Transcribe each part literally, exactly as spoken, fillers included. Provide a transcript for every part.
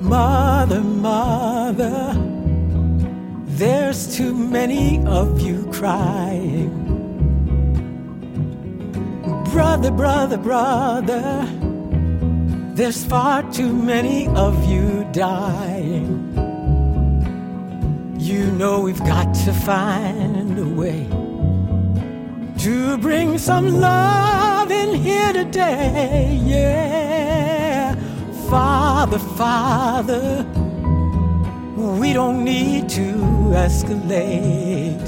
Mother, mother, there's too many of you crying. Brother, brother, brother, there's far too many of you dying. You know we've got to find a way to bring some love in here today, yeah. Father, Father, we don't need to escalate.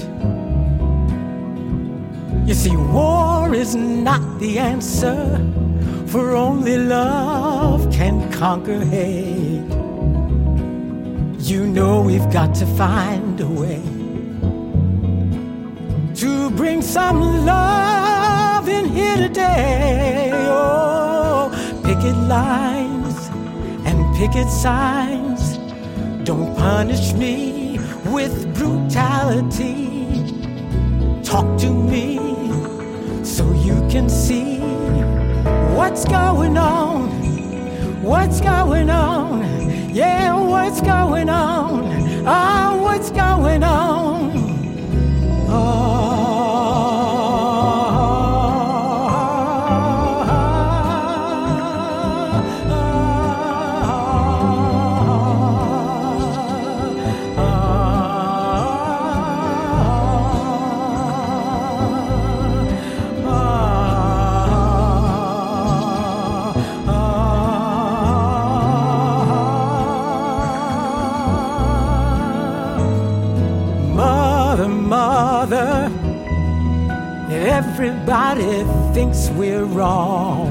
You see, war is not the answer, for only love can conquer hate. You know we've got to find a way to bring some love in here today. Oh, picket lines and picket signs don't punish me with brutality. Talk to me so you can see what's going on, what's going on, yeah, what's going on, ah, oh, what's going on. Oh. Mother, everybody thinks we're wrong.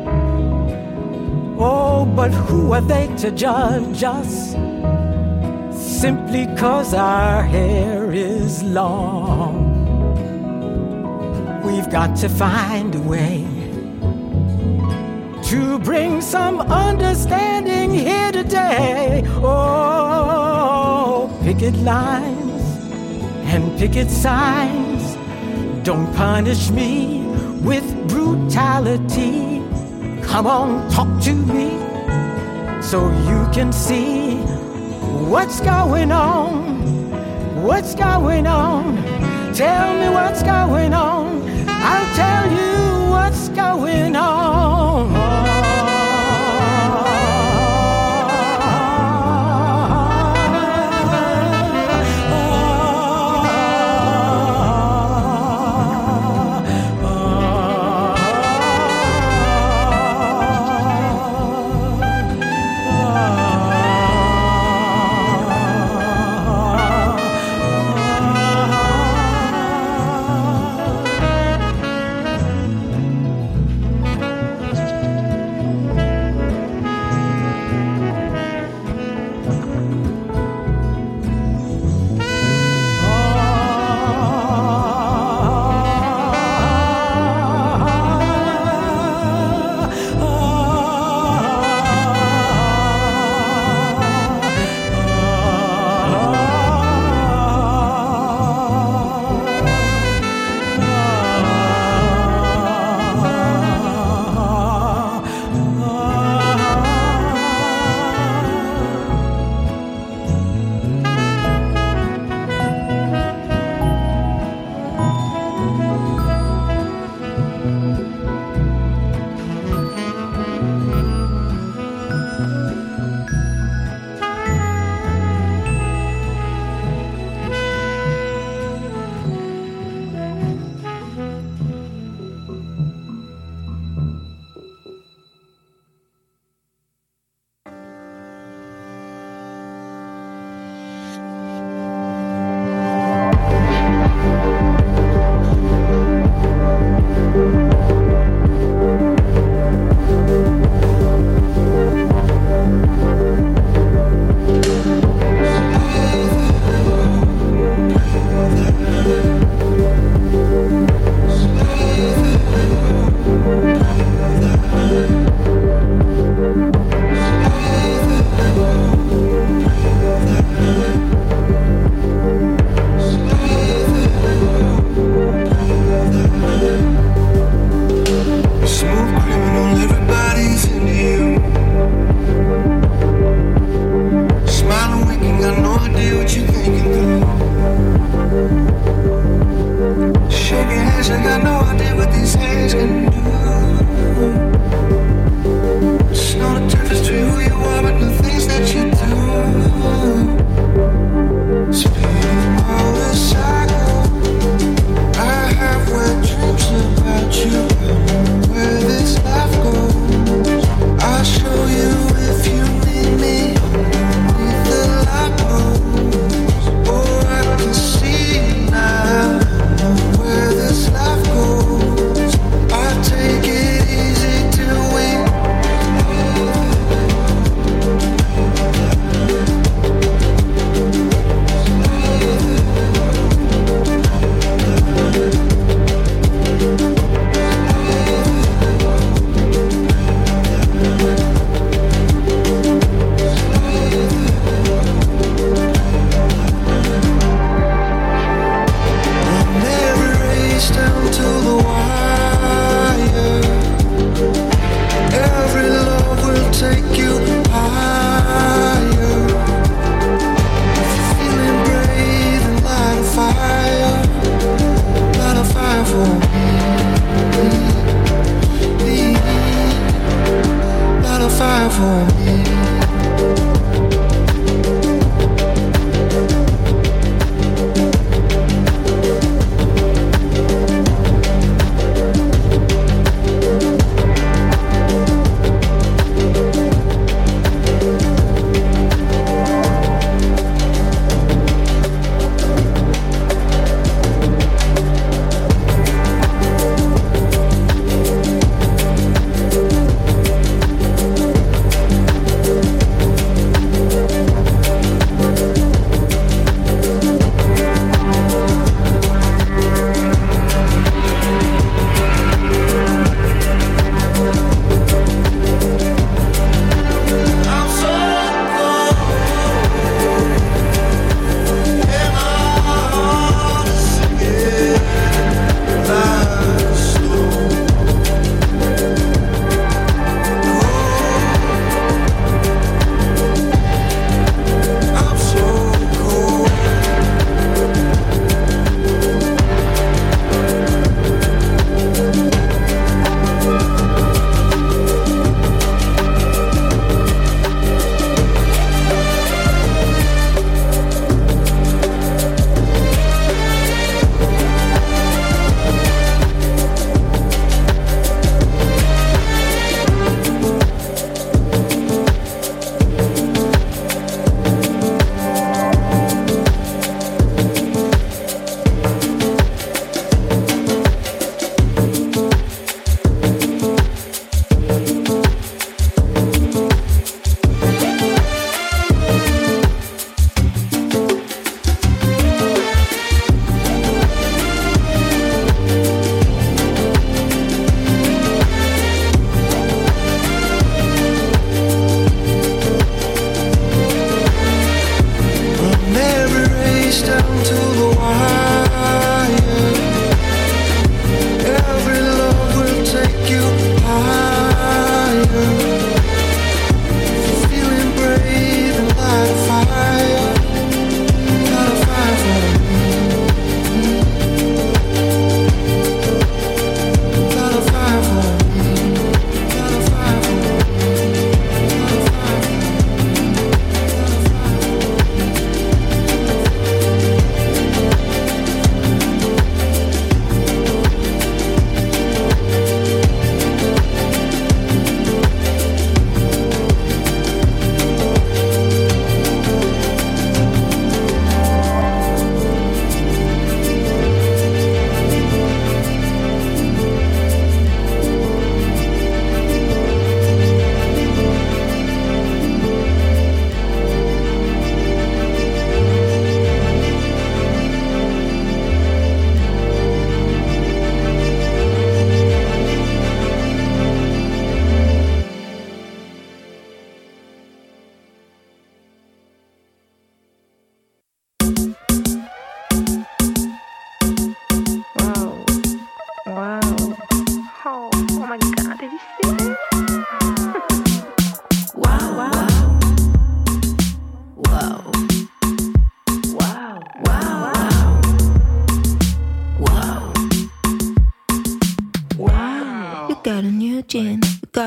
Oh, but who are they to judge us simply 'cause our hair is long? We've got to find a way to bring some understanding here today. Oh, picket lines and picket signs don't punish me with brutality. Come on, talk to me so you can see what's going on, what's going on. Tell me what's going on, I'll tell you what's going on.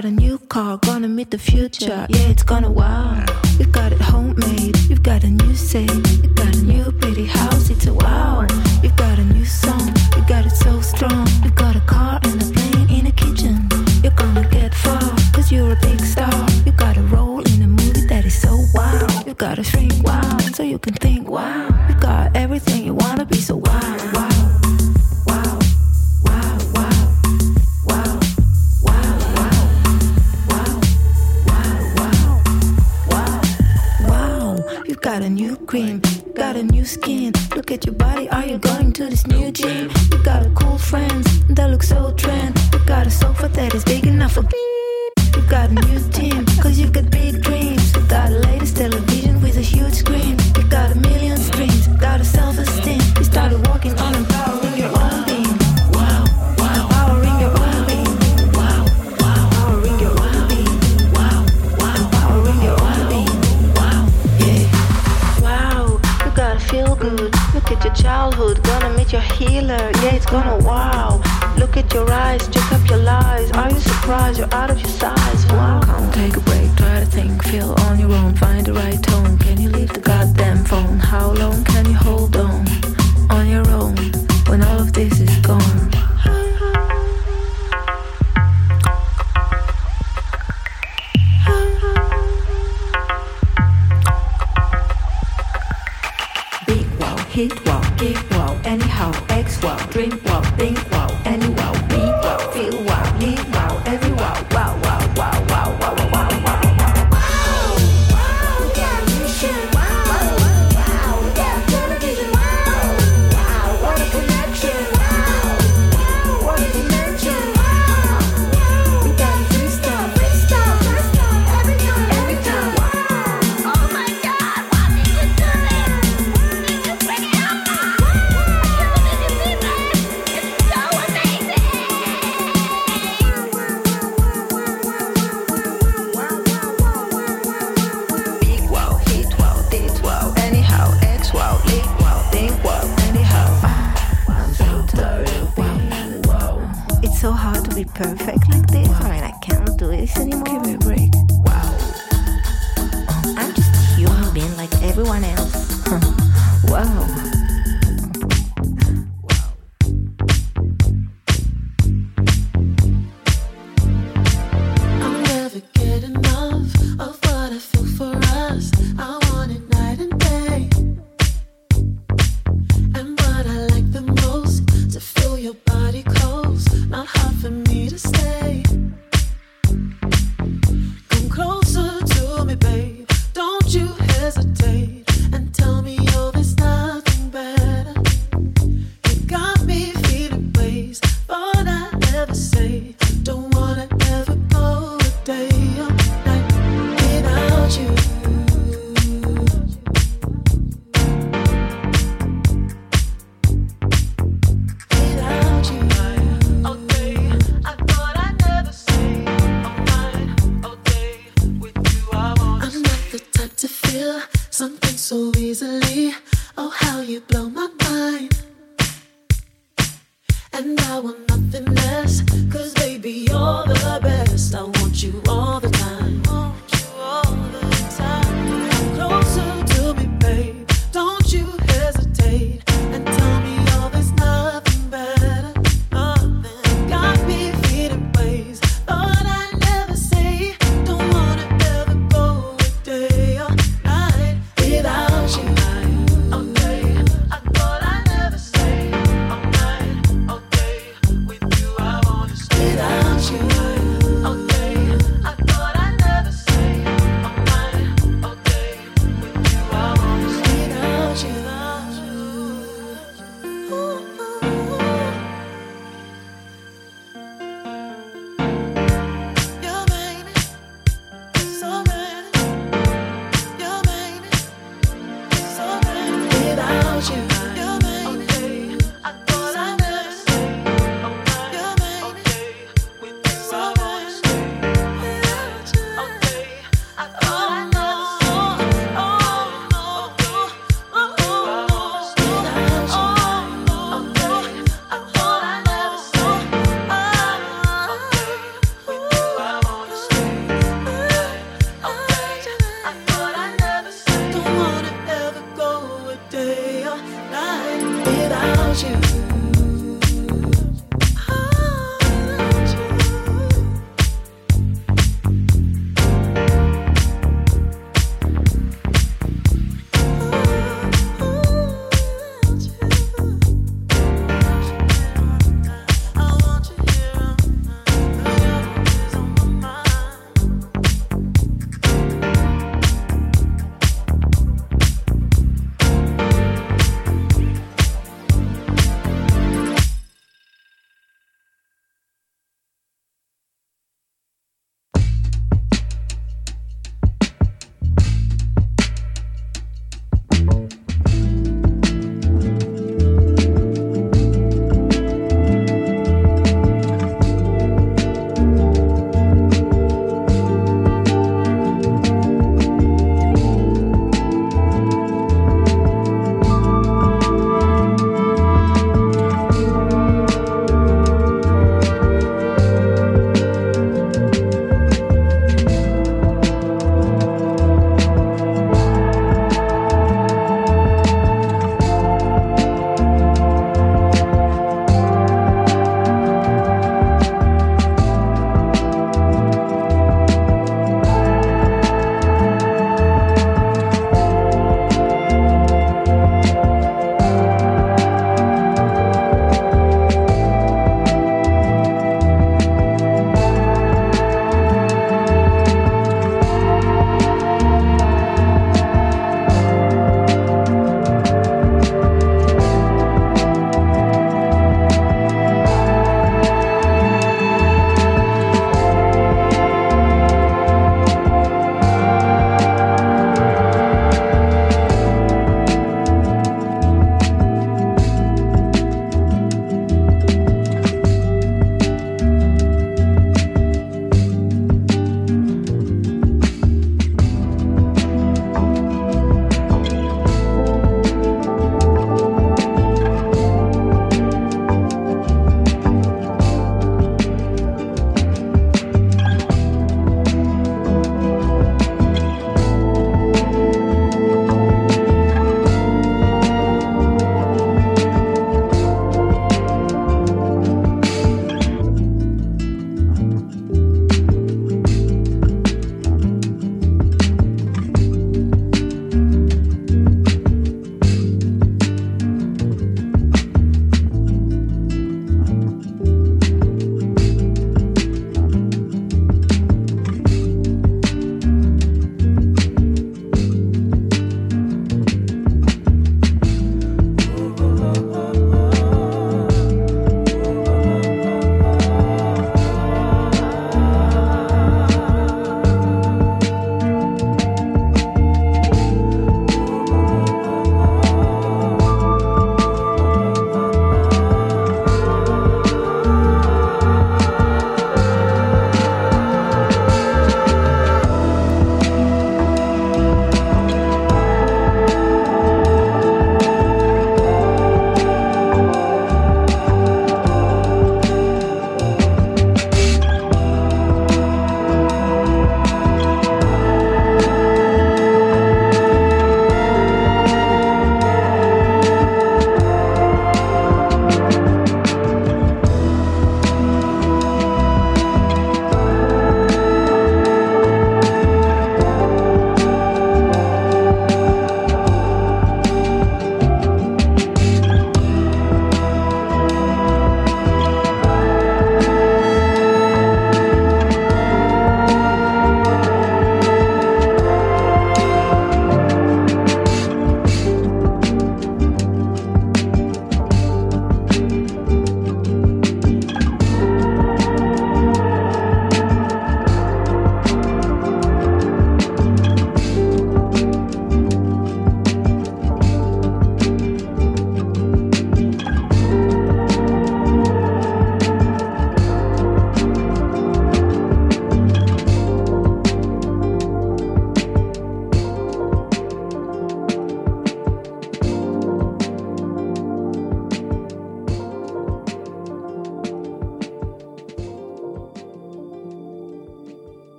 got a new car, gonna meet the future. Yeah, it's gonna wow. You've got it homemade, you've got a new say, you've got a new pretty house, it's a wow. You've got a new song, you got it so strong. You've got a car and a plane in a kitchen. You're gonna get far, cause you're a big star. You got a role in a movie that is so wow. You gotta shrink wow, so you can think wow. You got everything you wanna be, so wow, wow. Got a new cream, got a new skin. Look at your body, are you going to this new gym? You got a cool friends that look so trend. You got a sofa that is big enough for beep. You got a new gym, cause you got big dreams. You got a latest television with a huge screen. You got a million streams, got a self-esteem. You started walking on empowering your own being. Wow, wow, empowering your own being. Wow, wow, empowering your own being. Wow, wow, empowering your own being. Feel good, look at your childhood, gonna meet your healer, yeah, it's gonna wow. Look at your eyes, check up your lies. Are you surprised you're out of your size? Wow. Come take a break, try to think, feel on your own, find the right tone. Can you leave the goddamn phone? How long can you hold on, on your own, when all of this is gone? Hit wow, give wow, anyhow, X wow, drink wow, think wow, any wow, be wow, feel wow, live wow, every wow, wow, wow, wow, wow, wow, wow, wow, wow. So hard to be perfect like this. Wow. I mean, I can't do this anymore. Give me a break. Wow. I'm just a human being like everyone else. Wow. Without you, okay, I thought I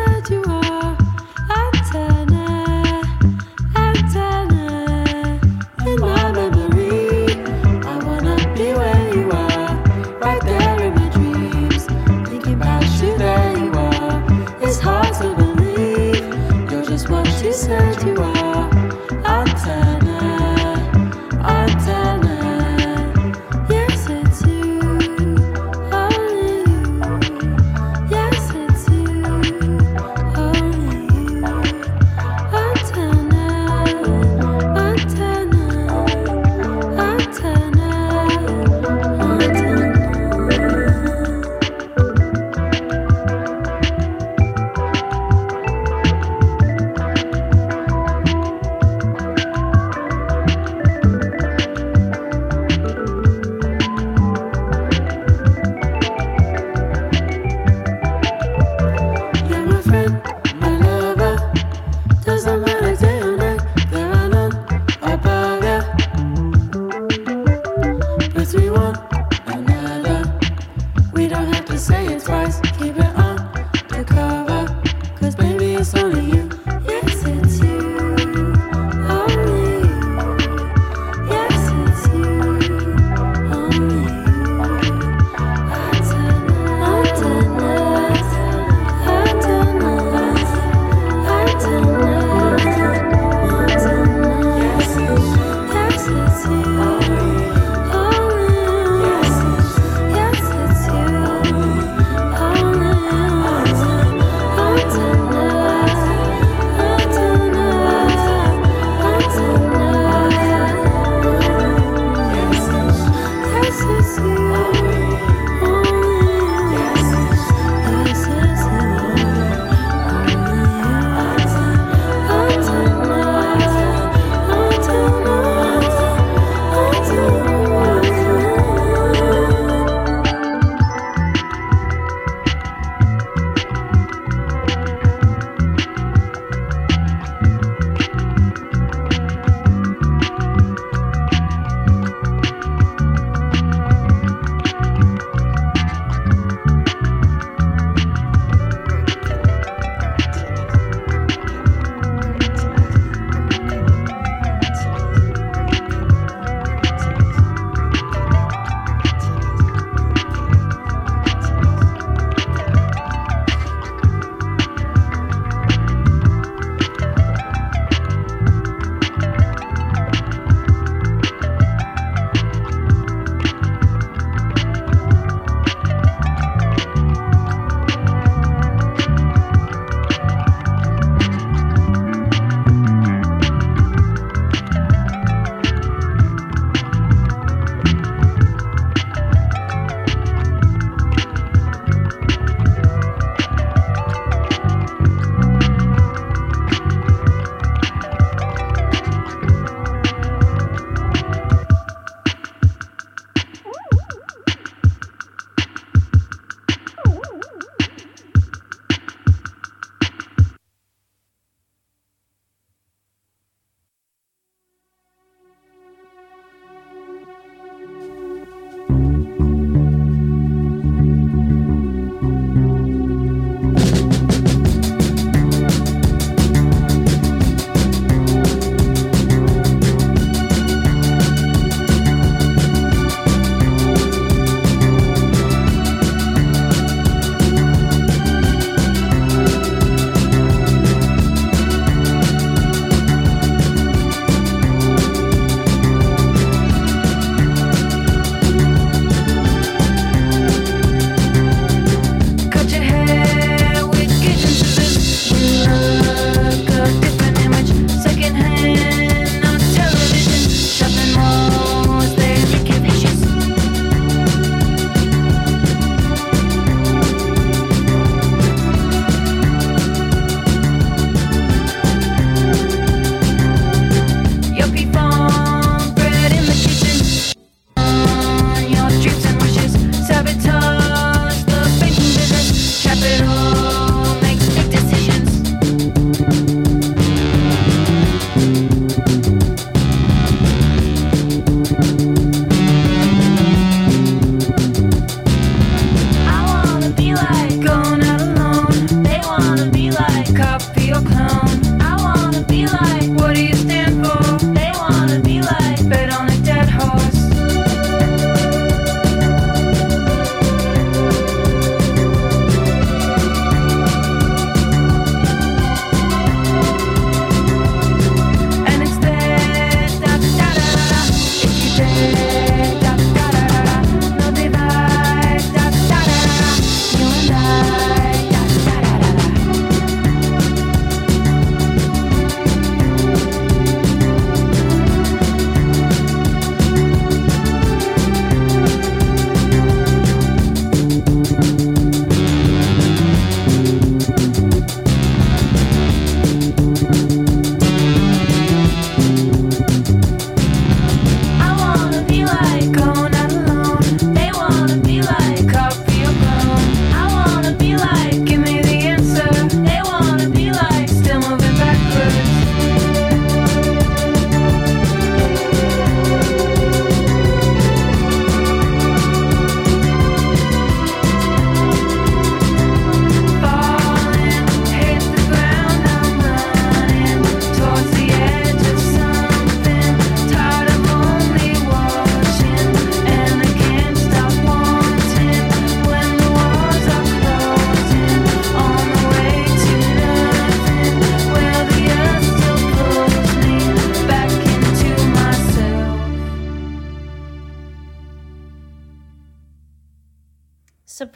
said you are. Antenna, antenna. In my memory, I wanna be where you are. Right there in my dreams, thinking about you, there you are. It's hard to believe you're just what you said you are. Antenna, antenna. Yes, it's you, only you. Yes, it's you, only you. Antenna, antenna, antenna, antenna. You're my friend, my lover. Doesn't matter day or night, there are none above ya. Between one another, we don't have to say it twice. Keep it on the cover, 'cause baby it's only you. Yes, it's you, only you. Yes, it's you, only you. Antenna, antenna, antenna, antenna.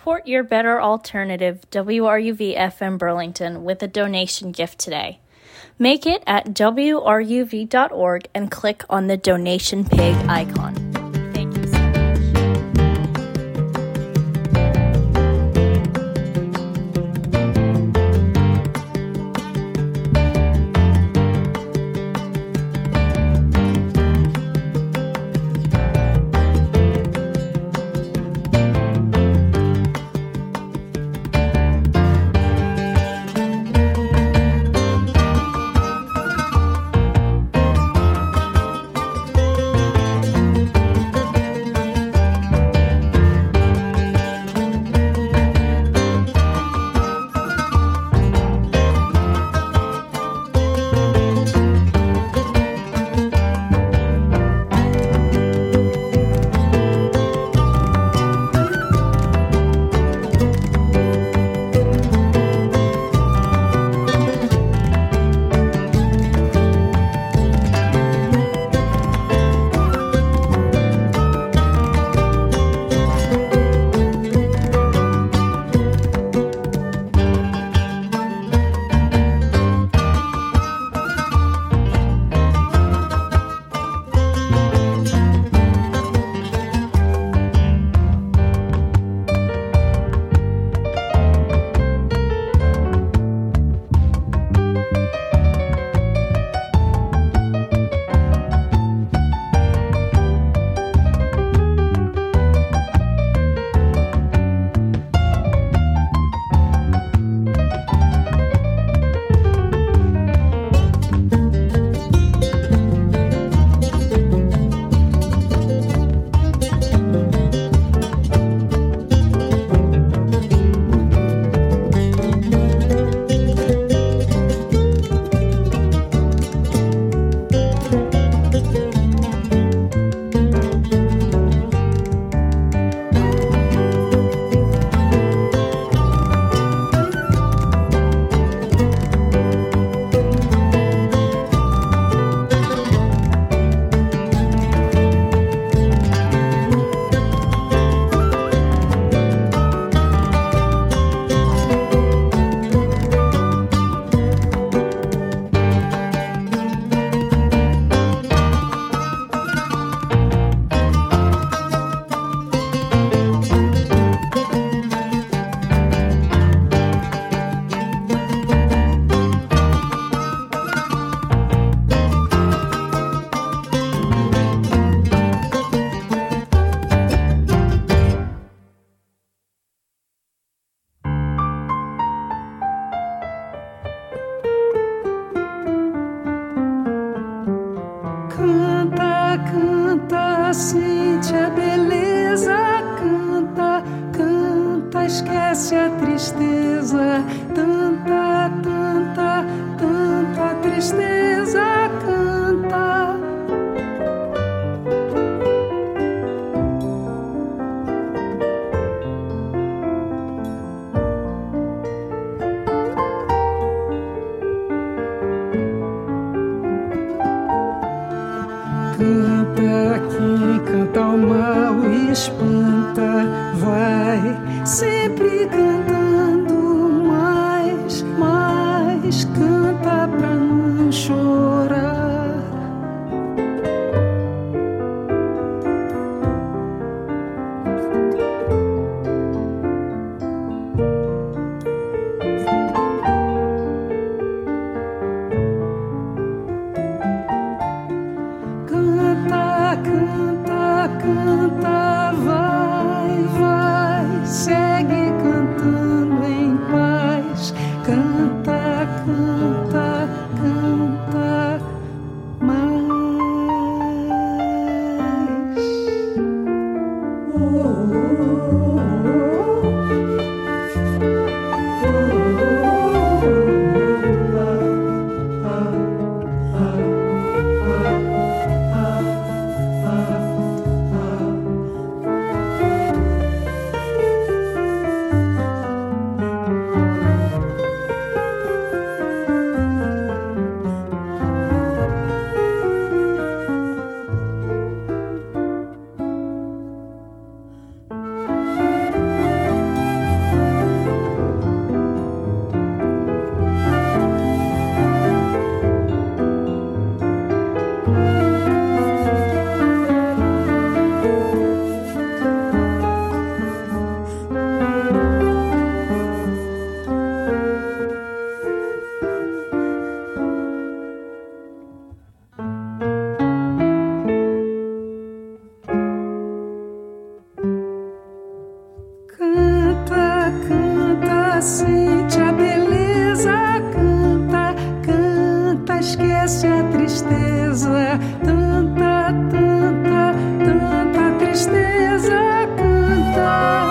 Support your better alternative, W R U V F M Burlington, with a donation gift today. Make it at W R U V dot org and click on the donation pig icon. Thank you so much. Canta, sente a beleza, canta, canta, esquece a tristeza, tanta, tanta, tanta tristeza, canta. Canta, quem canta o mal espanta, vai sempre cantando mais, mais, canta pra não chorar. Canta, vai, vai, segue cantando. esquece a tristeza. Tanta, tanta, tanta tristeza. Canta.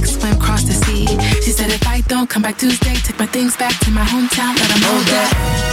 Come back Tuesday, take my things back to my hometown, let them know that